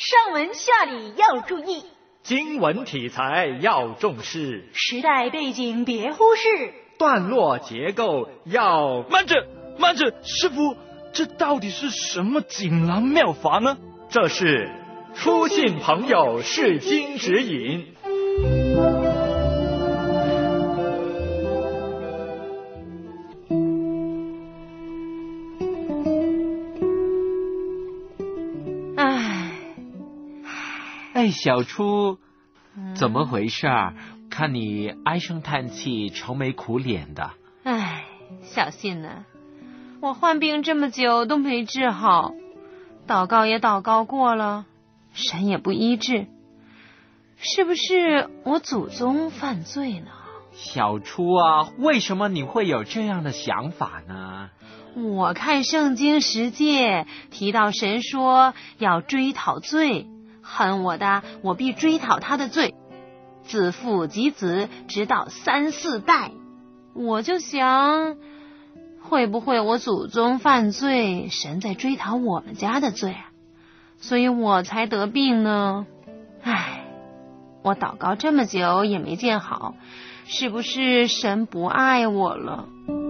上文下理要注意， 经文题材要重视， 时代背景别忽视， 段落结构要…… 慢着，师父，这到底是什么锦囊妙法呢？ 这是初信朋友释经指引。 哎，小初，怎么回事儿？看你唉声叹气、愁眉苦脸的。 哎，小信呢，我患病这么久都没治好，祷告也祷告过了，神也不医治，是不是我祖宗犯罪呢？ 小初啊，为什么你会有这样的想法呢？ 我看圣经10诫提到神说要追讨罪，恨我的，我必追讨他的罪，自父及子，直到3、4代。我就想，会不会我祖宗犯罪，神在追讨我们家的罪啊？所以我才得病呢。唉，我祷告这么久也没见好，是不是神不爱我了？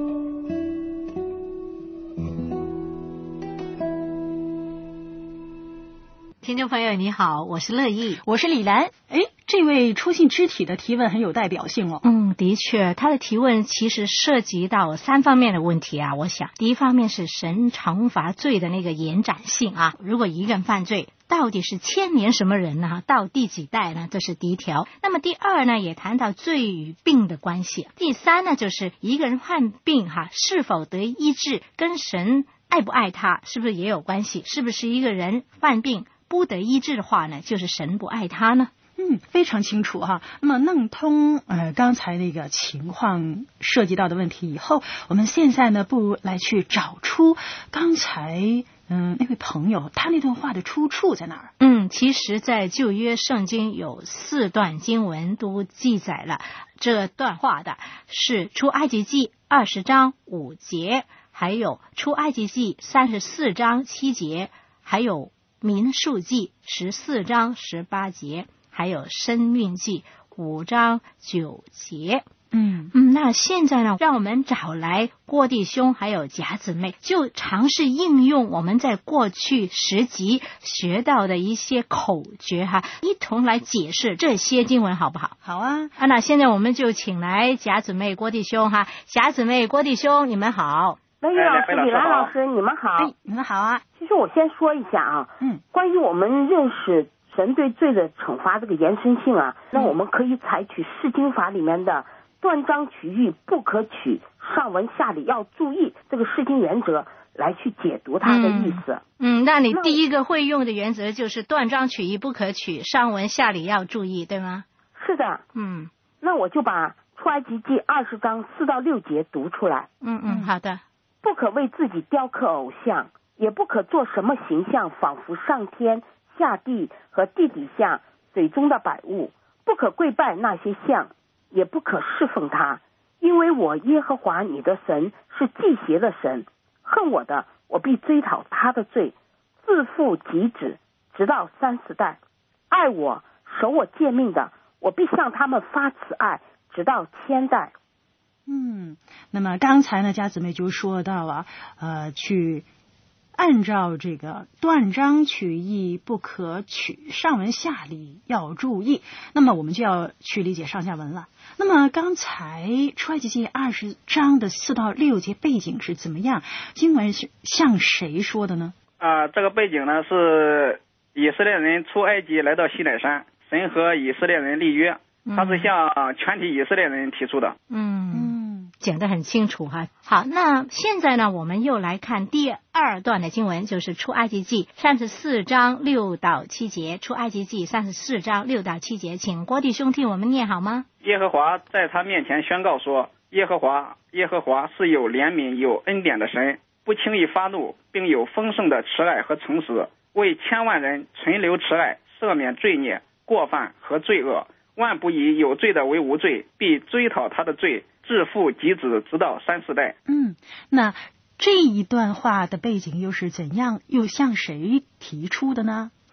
听众朋友你好，我是乐意， 我是李兰。这位初信肢体的提问很有代表性哦。 的确，他的提问其实涉及到3方面的问题啊。我想，第一方面是神惩罚罪的那个延展性啊。如果一个人犯罪，到底是牵连什么人呢？到第几代呢？这是第一条。那么第二呢，也谈到罪与病的关系。第三呢，就是一个人患病是否得医治，跟神爱不爱他是不是也有关系？是不是一个人患病不得医治的话呢，就是神不爱他呢？ 非常清楚哈。那么弄通刚才那个情况涉及到的问题以后，我们现在呢不如来去找出刚才那位朋友他那段话的出处在哪儿？ 其实在旧约圣经有4段经文都记载了这段话的，是出埃及记20章5节，还有出埃及记34章7节，还有民数记14章18节，还有申命记5章9节。那现在呢，让我们找来郭弟兄还有贾姊妹，就尝试应用我们在过去10集学到的一些口诀一同来解释这些经文，好不好？ 好啊。 那现在我们就请来贾姊妹、郭弟兄贾姊妹、郭弟兄，你们好。 乐意老师、李兰老师，你们好。 你们好啊。 其实我先说一下啊，关于我们认识神对罪的惩罚这个延伸性啊，那我们可以采取释经法里面的断章取义不可取，上文下理要注意这个释经原则来去解读它的意思。 那你第一个会用的原则就是断章取义不可取，上文下理要注意，对吗？ 是的。那我就把出埃及记20章4到6节读出来。 好的。 不可为自己雕刻偶像，也不可做什么形象，仿佛上天下地和地底下水中的百物，不可跪拜那些像，也不可侍奉他，因为我耶和华你的神是忌邪的神，恨我的，我必追讨他的罪，自父及子，直到3、4代；爱我守我诫命的，我必向他们发慈爱，直到1000代。 那么刚才呢，家姊妹就说到了去按照这个断章取义不可取，上文下理要注意。那么我们就要去理解上下文了。那么刚才出埃及记20章的4到6节背景是怎么样？经文是向谁说的呢？ 这个背景呢是以色列人出埃及来到西乃山，神和以色列人立约，他是向全体以色列人提出的。 讲得很清楚好，那现在呢，我们又来看第2段的经文，就是出埃及记34章6到7节。出埃及记34章6到7节，请郭弟兄替我们念好吗？ 耶和华在他面前宣告说，耶和华是有怜悯有恩典的神，不轻易发怒，并有丰盛的慈爱和诚实，为千万人存留慈爱，赦免罪孽过犯和罪恶，万不以有罪的为无罪，必追讨他的罪，自父及子，直到3、4代。 那这一段话的背景又是怎样，又向谁提出的呢？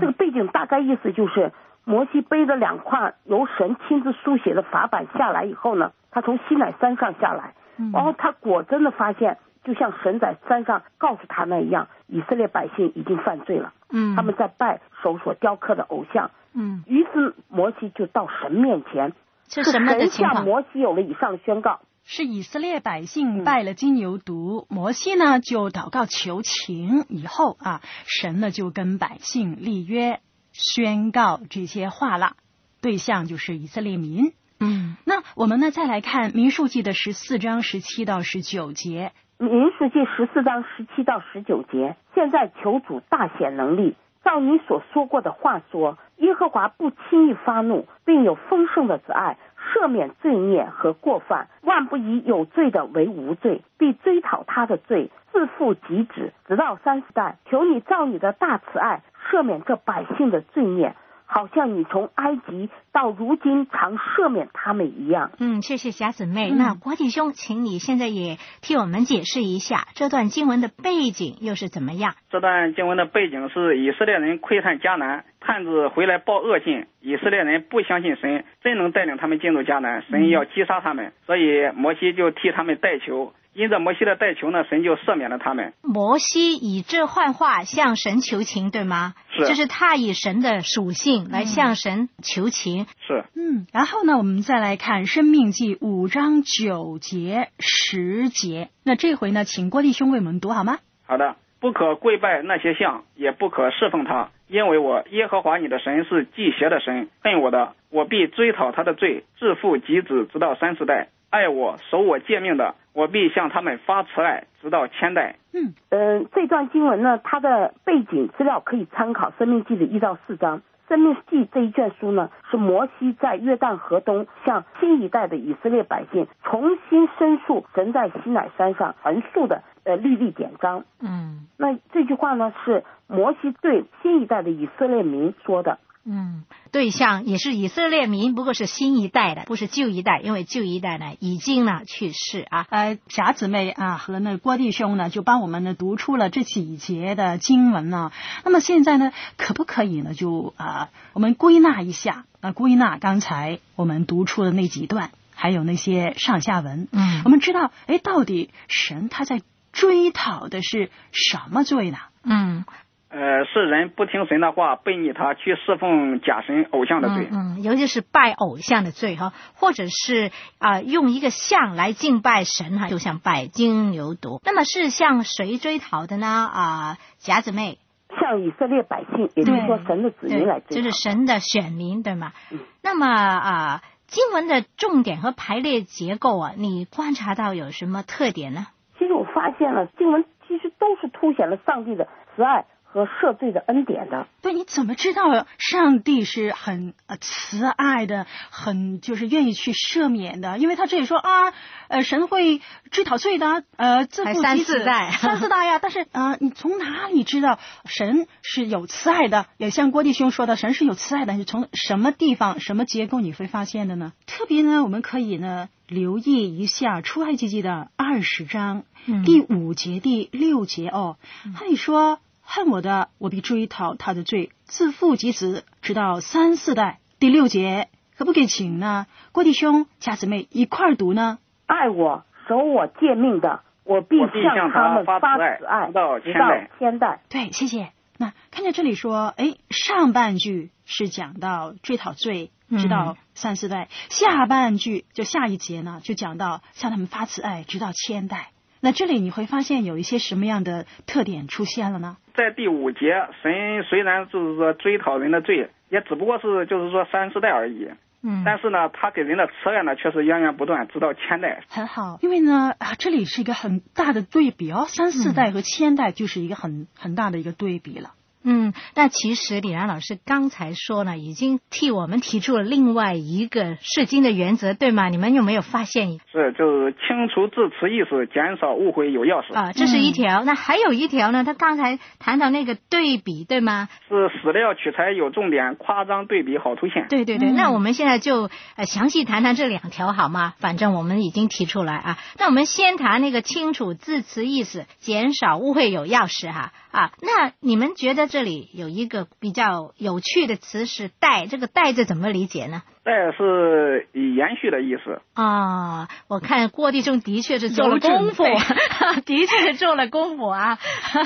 这个背景大概意思就是摩西背着2块由神亲自书写的法版下来以后呢，他从西乃山上下来，然后他果真的发现就像神在山上告诉他那一样，以色列百姓已经犯罪了，他们在拜手所雕刻的偶像，于是摩西就到神面前， 是什么的情况？ 神向摩西有了以上的宣告， 是以色列百姓拜了金牛犊，摩西呢就祷告求情，以后啊，神呢就跟百姓立约，宣告这些话了，对象就是以色列民。那我们呢再来看民数记的14章17到19节。 民数记14章17到19节，现在求主大显能力，照你所说过的话说，耶和华不轻易发怒，并有丰盛的慈爱，赦免罪孽和过犯，万不以有罪的为无罪，必追讨他的罪，自负及止，直到30代。求你照你的大慈爱赦免这百姓的罪孽，好像你从埃及到如今常赦免他们一样。 谢谢霞姊妹。那郭弟兄，请你现在也替我们解释一下这段经文的背景又是怎么样？ 这段经文的背景是以色列人窥探迦南，探子回来报恶信，以色列人不相信神真能带领他们进入迦南，神要击杀他们，所以摩西就替他们代求。因着摩西的代求呢，神就赦免了他们。 摩西以智幻化向神求情，对吗？ 是， 这是他以神的属性来向神求情。 是。 然后呢，我们再来看申命记5章9节10节。那这回呢，请郭弟兄为我们读好吗？ 好的。不可跪拜那些像，也不可侍奉他，因为我耶和华你的神是忌邪的神，恨我的，我必追讨他的罪，自负及子，直到30代。爱我守我诫命的，我必向他们发慈爱，直到1000代。 这段经文呢，它的背景资料可以参考申命记的1到4章。申命记这一卷书呢，是摩西在约旦河东向新一代的以色列百姓重新申述神在西乃山上陈述的律例典章。那这句话呢，是摩西对新一代的以色列民说的。 对象也是以色列民，不过是新一代的，不是旧一代，因为旧一代呢已经呢去世啊。 霞姊妹啊和那郭弟兄呢就帮我们呢读出了这几节的经文呢。那么现在呢，可不可以呢就我们归纳一下，归纳刚才我们读出的那几段，还有那些上下文。我们知道，到底神他在追讨的是什么罪呢？ 是人不听神的话，背逆他，去侍奉假神偶像的罪。 尤其是拜偶像的罪哈，或者是用一个像来敬拜神哈，就像拜金牛犊。那么是向谁追讨的呢？霞姊妹， 向以色列百姓，也就是说神的子民来追讨， 就是神的选民，对吗？那么经文的重点和排列结构你观察到有什么特点呢？ 其实我发现了，经文其实都是凸显了上帝的慈爱和赦罪的恩典的。 对，你怎么知道上帝是很慈爱的，很就是愿意去赦免的？因为他这里说神会追讨罪的，自负及子3、4代呀。但是你从哪里知道神是有慈爱的？也像郭弟兄说的，神是有慈爱的，是从什么地方、什么结构你会发现的呢？特别呢，我们可以呢留意一下出埃及记的20章第5节、第6节他里说，恨我的，我必追讨他的罪，自负及子，直到3、4代。第6节可不可以请呢郭弟兄、霞姊妹一块儿读呢？ 爱我守我诫命的，我必向他们发慈爱，直到1000代。 对，谢谢。那看见这里说，上半句是讲到追讨罪，直到3、4代，下半句就下一节呢，就讲到向他们发慈爱，直到1000代。那这里你会发现有一些什么样的特点出现了呢？ 在第5节，神虽然就是说追讨人的罪，也只不过是就是说3、4代而已。但是呢，他给人的慈爱呢，却是源源不断，直到1000代。 很好，因为呢这里是一个很大的对比3、4代和1000代就是一个很大的一个对比了。 那其实李然老师刚才说呢，已经替我们提出了另外一个释经的原则，对吗？你们有没有发现？ 就是清除字词意思，减少误会有钥匙这是一条。那还有一条呢？他刚才谈到那个对比，对吗？ 是史料取材有重点，夸张对比好凸显。 对。那我们现在就详细谈谈这2条好吗？反正我们已经提出来那我们先谈那个清楚字词意思，减少误会有钥匙那你们觉得这里有一个比较有趣的词是代，这个代字怎么理解呢？ 代是延续的意思啊，我看郭弟兄的确是做了功夫，的确是做了功夫啊。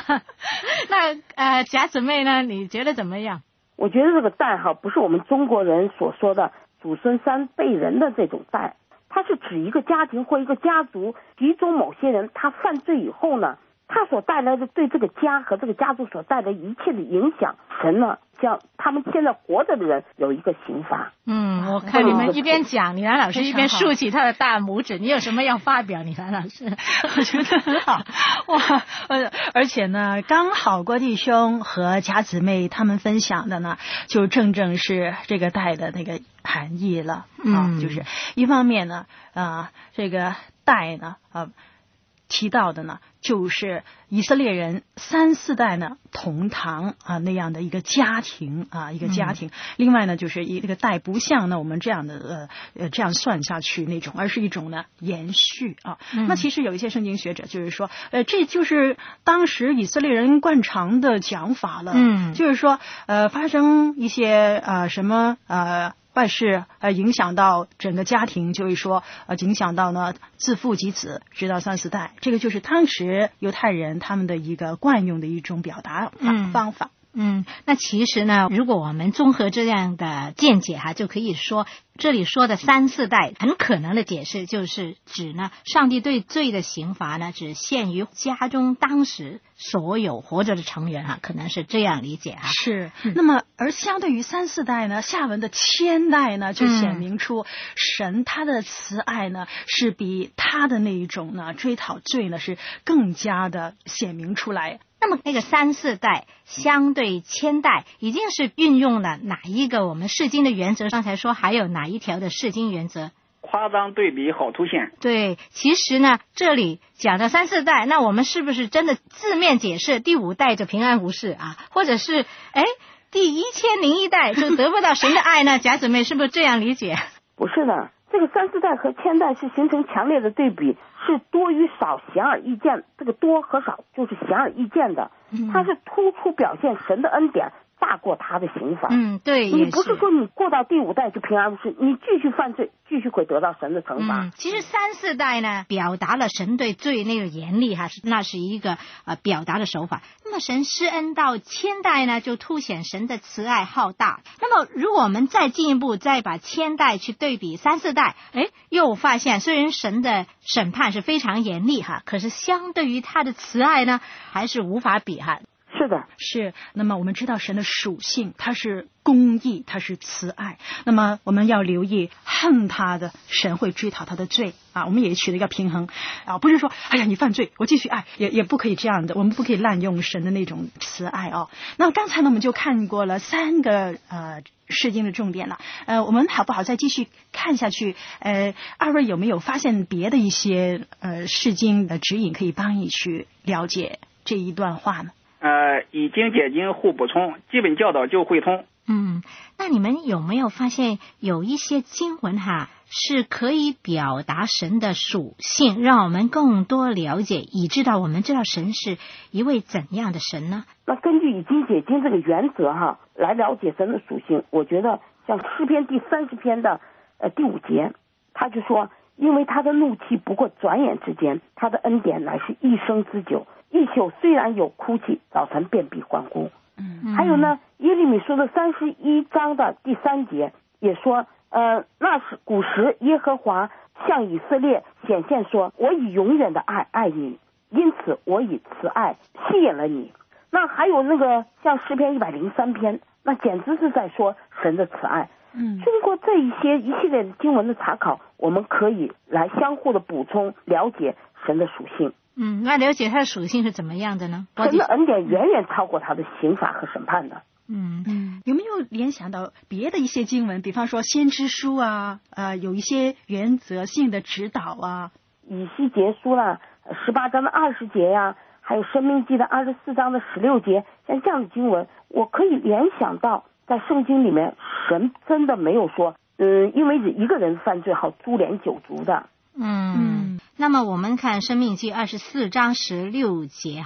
那贾姊妹呢？你觉得怎么样？ 我觉得这个代不是我们中国人所说的祖孙三辈人的这种代，它是指一个家庭或一个家族其中某些人他犯罪以后呢，他所带来的对这个家和这个家族所带来一切的影响，神呢像他们现在活着的人有一个刑罚。 我看你们一边讲，李兰老师一边竖起他的大拇指。你有什么要发表，李兰老师？ 我觉得很好哇，而且呢，刚好郭弟兄和贾姊妹他们分享的呢，就正是这个代的那个含义了就是一方面呢，这个代呢，提到的呢，就是以色列人3、4代呢同堂那样的一个家庭一个家庭。另外呢，就是这个代不像呢我们这样的这样算下去那种，而是一种呢延续那其实有一些圣经学者就是说，这就是当时以色列人惯常的讲法了。就是说发生一些什么坏事影响到整个家庭，就是说影响到呢自父及子，直到3、4代。这个就是当时犹太人他们的一个惯用的一种表达方法。 那其实呢，如果我们综合这样的见解就可以说这里说的3、4代很可能的解释就是指呢，上帝对罪的刑罚呢只限于家中当时所有活着的成员可能是这样理解是。那么而相对于3、4代呢，下文的千代呢就显明出神他的慈爱呢是比他的那一种呢追讨罪呢是更加的显明出来。 那么那个3、4代相对千代已经是运用了哪一个我们释经的原则？刚才说还有哪一条的释经原则？ 夸张对比好凸显。 对，其实呢这里讲的3、4代，那我们是不是真的字面解释第5代就平安无事或者是第1001代就得不到神的爱呢？贾姊妹是不是这样理解？ 不是的，这个3、4代和千代是形成强烈的对比，是多与少显而易见。这个多和少就是显而易见的，它是突出表现神的恩典大过他的刑罚。 对， 你不是说你过到第5代就平安无事，你继续犯罪继续会得到神的惩罚。 其实3、4代呢表达了神对罪那个严厉那是一个表达的手法。那么神施恩到千代呢，就凸显神的慈爱浩大。那么如果我们再进一步再把千代去对比3、4代，又发现虽然神的审判是非常严厉可是相对于他的慈爱呢还是无法比是的， 是。那么我们知道神的属性，它是公义，它是慈爱。那么我们要留意，恨他的神会追讨他的罪我们也取了一个平衡不是说哎呀你犯罪我继续爱，也不可以这样的，我们不可以滥用神的那种慈爱那刚才呢我们就看过了3个释经的重点了，我们好不好再继续看下去？二位有没有发现别的一些释经的指引可以帮你去了解这一段话呢？ 以经解经互补充，基本教导就会通。 那你们有没有发现有一些经文是可以表达神的属性，让我们更多了解，以致到我们知道神是一位怎样的神呢？ 那根据以经解经这个原则来了解神的属性，我觉得像诗篇第30篇的第5节，他就说，因为他的怒气不过转眼之间，他的恩典乃是一生之久，一宿虽然有哭泣，早晨便必欢呼。还有呢，耶利米书的31章的第3节也说，那是古时耶和华向以色列显现说，我以永远的爱爱你，因此我以慈爱吸引了你。那还有那个像诗篇103篇，那简直是在说神的慈爱。经过这一系列的经文的查考，我们可以来相互的补充了解神的属性。 那了解它的属性是怎么样的呢？ 神的恩典远远超过他的刑罚和审判的。 有没有联想到别的一些经文，比方说先知书有一些原则性的指导以西结书啦，18章的20节还有申命记的24章的16节，像这样的经文，我可以联想到在圣经里面，神真的没有说因为一个人犯罪好株连九族的。 那么我们看申命记24章16节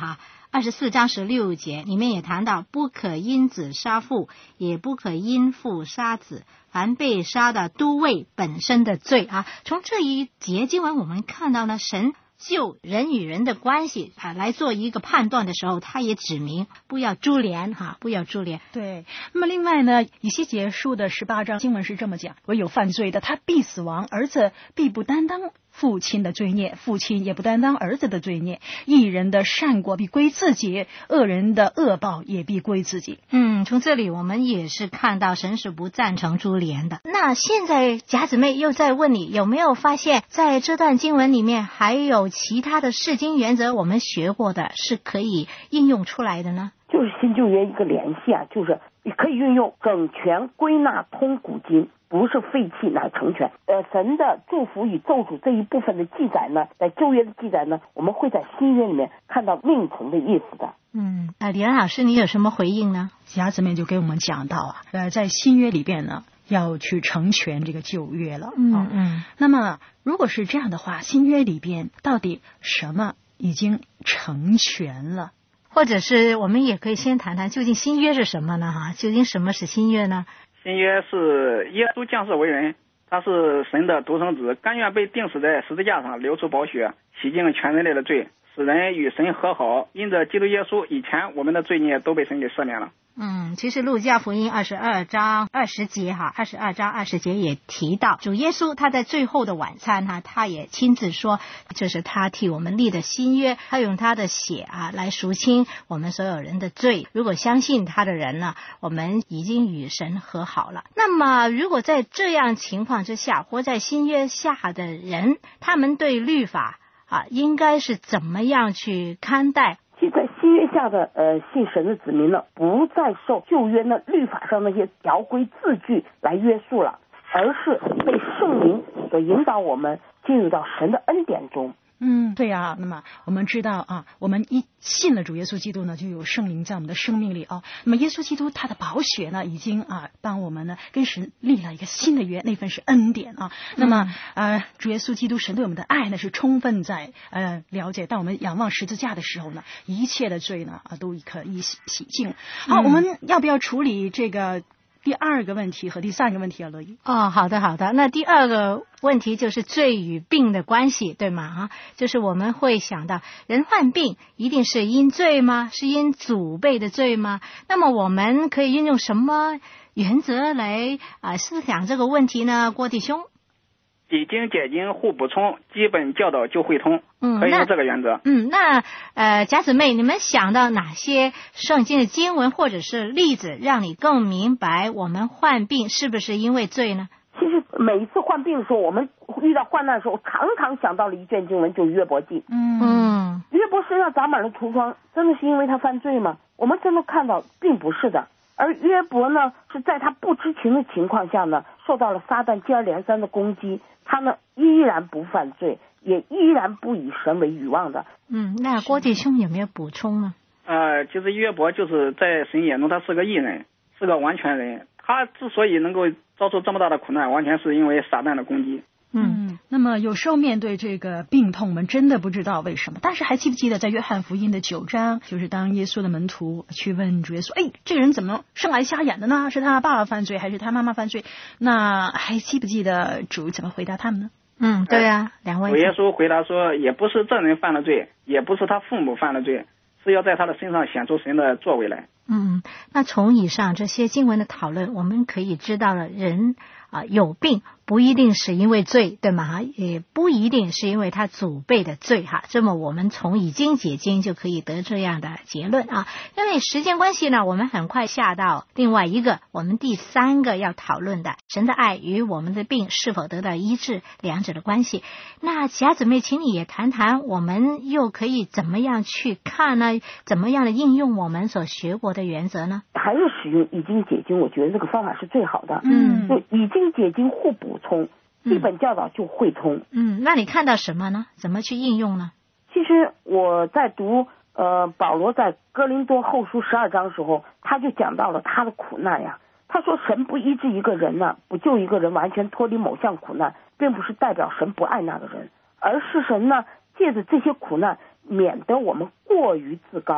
24章16节里面也谈到，不可因子杀父，也不可因父杀子，凡被杀的都为本身的罪啊。从这一节经文我们看到呢，神就人与人的关系来做一个判断的时候，他也指明不要株连不要株连。 对，那么另外呢，以西结书的18章经文是这么讲，唯有犯罪的，他必死亡，儿子必不担当父亲的罪孽，父亲也不担当儿子的罪孽。义人的善果必归自己，恶人的恶报也必归自己。 从这里我们也是看到神是不赞成株连的。那现在甲姊妹又在问你，有没有发现在这段经文里面还有其他的释经原则我们学过的是可以应用出来的呢？ 就是新旧约一个联系就是你可以运用整全归纳通古今，不是废弃乃成全。神的祝福与咒诅这一部分的记载呢，在旧约的记载呢，我们会在新约里面看到另从的意思的。 李兰老师，你有什么回应呢？ 甲姊妹就给我们讲到在新约里边呢，要去成全这个旧约了。那么如果是这样的话，新约里边到底什么已经成全了？ 或者是我们也可以先谈谈究竟新约是什么呢？究竟什么是新约呢？ 新约是耶稣降世为人，他是神的独生子，甘愿被钉死在十字架上，流出宝血，洗净全人类的罪，使人与神和好。因着基督耶稣，以前我们的罪孽都被神给赦免了。 其实路加福音22章20节22章20节也提到，主耶稣他在最后的晚餐他也亲自说，这是他替我们立的新约，他用他的血来赎清我们所有人的罪。如果相信他的人呢，我们已经与神和好了。那么如果在这样情况之下，活在新约下的人，他们对律法应该是怎么样去看待？ 其实在新约下的信神的子民呢，不再受旧约呢律法上那些条规字句来约束了，而是被圣灵所引导我们进入到神的恩典中。 对啊，那么我们知道我们一信了主耶稣基督呢，就有圣灵在我们的生命里那么耶稣基督他的宝血呢，已经帮我们呢跟神立了一个新的约，那份是恩典那么主耶稣基督神对我们的爱呢是充分在了解，当我们仰望十字架的时候呢，一切的罪呢都可以洗净。好，我们要不要处理这个第二个问题和第三个问题乐意？ 好的。那第二个问题就是罪与病的关系，对吗？就是我们会想到人患病一定是因罪吗？是因祖辈的罪吗？那么我们可以运用什么原则来思想这个问题呢？郭弟兄， 以经解经互补充，基本教导就会通，可以用这个原则。 那甲姊妹，你们想到哪些圣经的经文或者是例子，让你更明白我们患病是不是因为罪呢？ 其实每一次患病的时候，我们遇到患难的时候，常常想到了一卷经文，就是约伯记。约伯身上长满了痤疮，真的是因为他犯罪吗？我们真的看到并不是的。而约伯呢，是在他不知情的情况下呢，受到了撒旦接二连三的攻击，他呢依然不犯罪，也依然不以神为愚妄的。 那郭弟兄有没有补充呢？ 其实约伯就是在神眼中他是个义人，是个完全人，他之所以能够遭受这么大的苦难，完全是因为撒旦的攻击。 那么有时候面对这个病痛，我们真的不知道为什么。但是还记不记得在约翰福音的9章，就是当耶稣的门徒去问主耶稣，这个人怎么生来瞎眼的呢？是他爸爸犯罪还是他妈妈犯罪？那还记不记得主怎么回答他们呢？ 对啊，两位。 主耶稣回答说，也不是这人犯了罪，也不是他父母犯了罪，是要在他的身上显出神的作为来。 那从以上这些经文的讨论，我们可以知道了人有病不一定是因为罪，对吗？也不一定是因为他祖辈的罪这么我们从以经解经就可以得这样的结论因为时间关系呢，我们很快下到另外一个我们第三个要讨论的神的爱与我们的病是否得到医治两者的关系。那甲姊妹，请你也谈谈我们又可以怎么样去看呢？怎么样的应用我们所学过的原则呢？ 还是使用以经解经，我觉得这个方法是最好的。就以经解经互补充，基本教导就会通。 那你看到什么呢？怎么去应用呢？ 其实我在读保罗在哥林多后书12章的时候，他就讲到了他的苦难呀。他说神不医治一个人呢，不救一个人完全脱离某项苦难，并不是代表神不爱那个人，而是神呢借着这些苦难免得我们过于自高。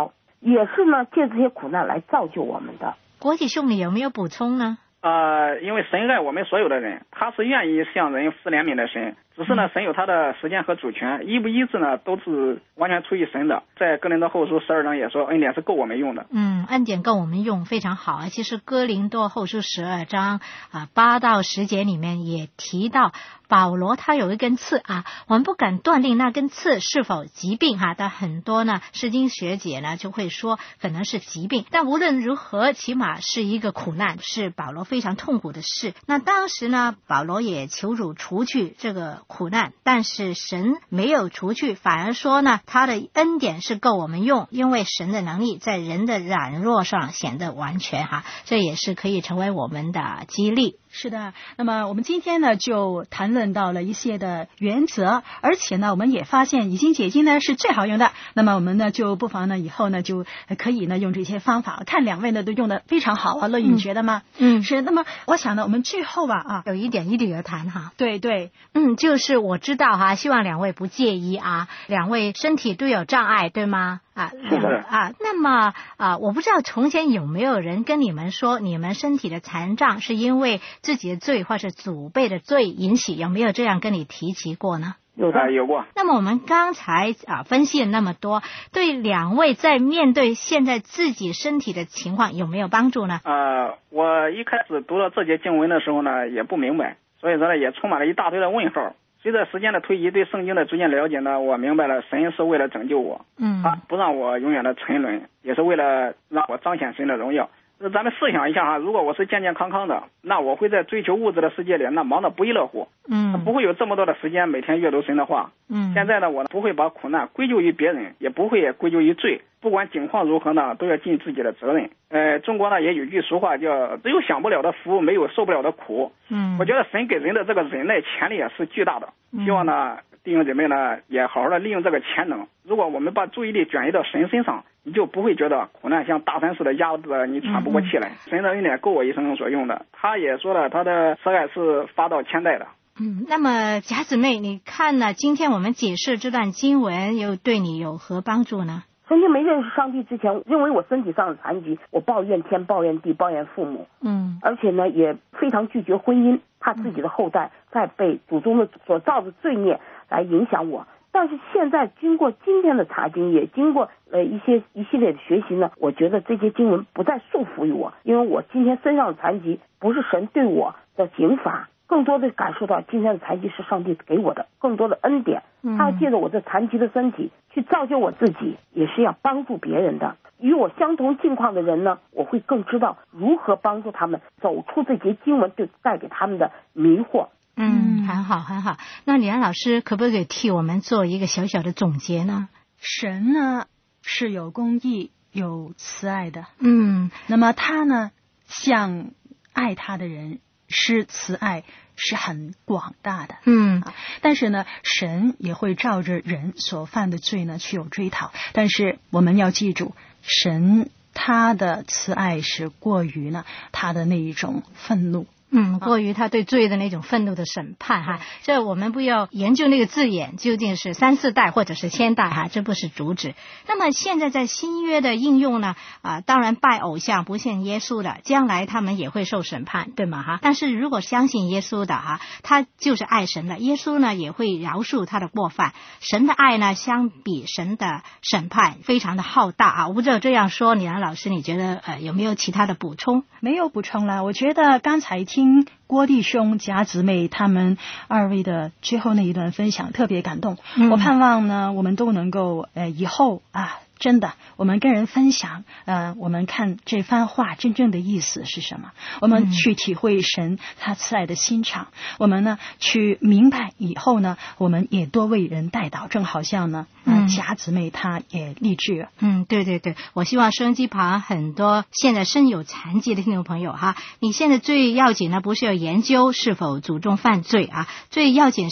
也是呢借这些苦难来造就我们的。 国际兄，你有没有补充呢？ 因为神爱我们所有的人，他是愿意向人施怜悯的神，只是呢神有他的时间和主权，医不医治呢都是完全出于神的。在哥林多后书12章也说，恩典是够我们用的。 恩典够我们用，非常好啊。其实哥林多后书12章8到10节里面也提到，保罗他有一根刺啊，我们不敢断定那根刺是否疾病哈，但很多呢诗经学姐呢就会说可能是疾病，但无论如何起码是一个苦难，是保罗非常痛苦的事。那当时呢保罗也求主除去这个苦难，但是神没有除去，反而说呢他的恩典是够我们用，因为神的能力在人的软弱上显得完全哈，这也是可以成为我们的激励。 是的，那么我们今天呢就谈论到了一些的原则，而且呢我们也发现已经解经呢是最好用的，那么我们呢就不妨呢以后呢就可以呢用这些方法，看两位呢都用的非常好啊，乐意你觉得吗？是。那么我想呢我们最后有一点一理而谈哈。 对， 就是我知道哈，希望两位不介意啊，两位身体都有障碍对吗？ 是的那么我不知道从前有没有人跟你们说你们身体的残障是因为自己的罪或是祖辈的罪引起，有没有这样跟你提起过呢？ 有过。 那么我们刚才分析了那么多，对两位在面对现在自己身体的情况有没有帮助呢？ 我一开始读到这节经文的时候呢也不明白，所以说呢也充满了一大堆的问号。随着时间的推移，对圣经的逐渐了解呢，我明白了神是为了拯救我，他不让我永远的沉沦，也是为了让我彰显神的荣耀。咱们试想一下哈，如果我是健健康康的，那我会在追求物质的世界里那忙得不亦乐乎，不会有这么多的时间每天阅读神的话。现在呢我不会把苦难归咎于别人，也不会归咎于罪，不管境况如何呢都要尽自己的责任。中国呢也有句俗话叫只有享不了的福，没有受不了的苦。我觉得神给人的这个忍耐潜力也是巨大的，希望呢弟兄姐妹呢也好好的利用这个潜能。如果我们把注意力转移到神身上，你就不会觉得苦难像大山似的压着你喘不过气来。神的恩典够我一生所用的，他也说了他的慈爱是发到千代的。 那么贾姊妹，你看呢今天我们解释这段经文又对你有何帮助呢？ 曾经没认识上帝之前，认为我身体上的残疾，我抱怨天抱怨地抱怨父母，而且呢也非常拒绝婚姻，怕自己的后代再被祖宗的所造的罪孽来影响我。但是现在经过今天的查经，也经过一系列的学习呢，我觉得这些经文不再束缚于我，因为我今天身上的残疾不是神对我的刑罚，更多的感受到今天的残疾是上帝给我的更多的恩典。他借着我这残疾的身体去造就我自己，也是要帮助别人的。与我相同境况的人呢，我会更知道如何帮助他们走出这节经文对带给他们的迷惑。 很好很好。那李安老师可不可以替我们做一个小小的总结呢？ 神呢是有公义有慈爱的，那么他呢向爱他的人施慈爱是很广大的，但是呢神也会照着人所犯的罪呢去有追讨，但是我们要记住，神他的慈爱是过于呢他的那一种愤怒， 过于他对罪的那种愤怒的审判哈，所以我们不要研究那个字眼究竟是3、4代或者是1000代哈，这不是主旨。那么现在在新约的应用呢，当然拜偶像不信耶稣的，将来他们也会受审判，对吗哈？但是如果相信耶稣的哈，他就是爱神的，耶稣呢也会饶恕他的过犯。神的爱呢，相比神的审判非常的浩大啊。我不知道这样说，李安老师你觉得有没有其他的补充？ 没有补充了，我觉得刚才听郭弟兄贾姊妹他们二位的最后那一段分享特别感动，我盼望呢我们都能够以后真的我们跟人分享我们看这番话真正的意思是什么，我们去体会神他慈爱的心肠，我们呢去明白以后呢我们也多为人代祷，正好像呢贾姊妹她也立志对对对，我希望收音机旁很多现在身有残疾的听众朋友哈，你现在最要紧呢不是要研究是否祖宗犯罪最要紧是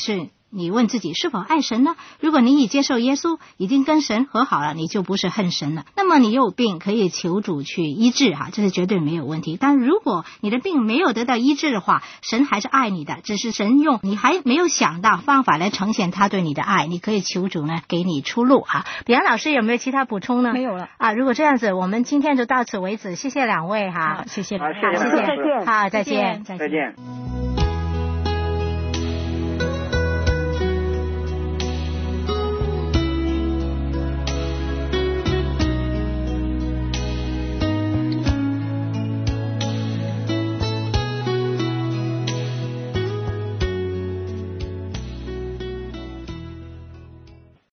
你问自己是否爱神呢？如果你已接受耶稣，已经跟神和好了，你就不是恨神了。那么你有病可以求主去医治这是绝对没有问题。但如果你的病没有得到医治的话，神还是爱你的，只是神用你还没有想到方法来呈现他对你的爱，你可以求主呢给你出路彼安老师有没有其他补充呢？ 没有了如果这样子，我们今天就到此为止，谢谢两位好，谢谢两位， 谢谢， 好，再见。 再见。